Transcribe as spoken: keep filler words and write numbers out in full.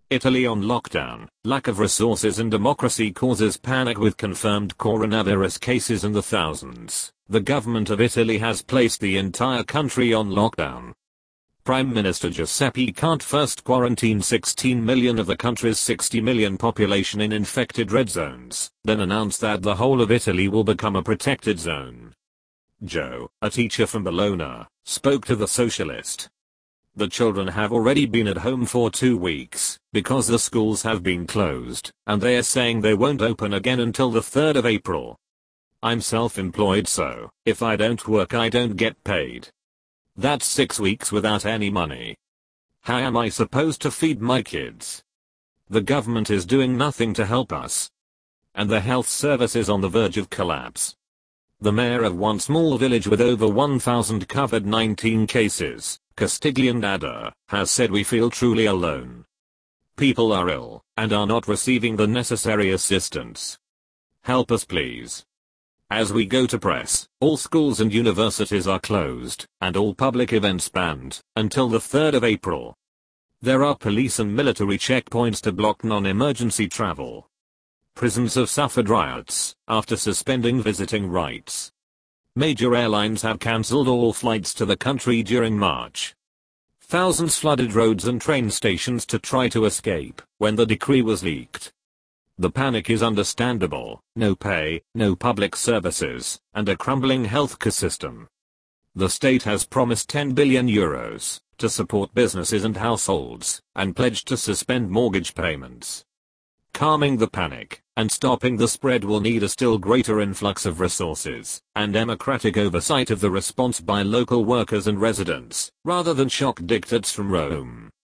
Italy on lockdown. Lack of resources and democracy causes panic with confirmed coronavirus cases in the thousands. The government of Italy has placed the entire country on lockdown. Prime Minister Giuseppe Conte first quarantined sixteen million of the country's sixty million population in infected red zones, then announced that the whole of Italy will become a protected zone. Joe, a teacher from Bologna, spoke to The Socialist. The children have already been at home for two weeks, because the schools have been closed, and they are saying they won't open again until the third of April. I'm self-employed, so if I don't work I don't get paid. That's six weeks without any money. How am I supposed to feed my kids? The government is doing nothing to help us. And the health service is on the verge of collapse. The mayor of one small village with over one thousand COVID nineteen cases, Castiglione, has said we feel truly alone. People are ill and are not receiving the necessary assistance. Help us please. As we go to press, all schools and universities are closed, and all public events banned, until the third of April. There are police and military checkpoints to block non-emergency travel. Prisons have suffered riots, after suspending visiting rights. Major airlines have cancelled all flights to the country during March. Thousands flooded roads and train stations to try to escape, when the decree was leaked. The panic is understandable: no pay, no public services, and a crumbling healthcare system. The state has promised ten billion euros to support businesses and households, and pledged to suspend mortgage payments. Calming the panic and stopping the spread will need a still greater influx of resources and democratic oversight of the response by local workers and residents, rather than shock diktats from Rome.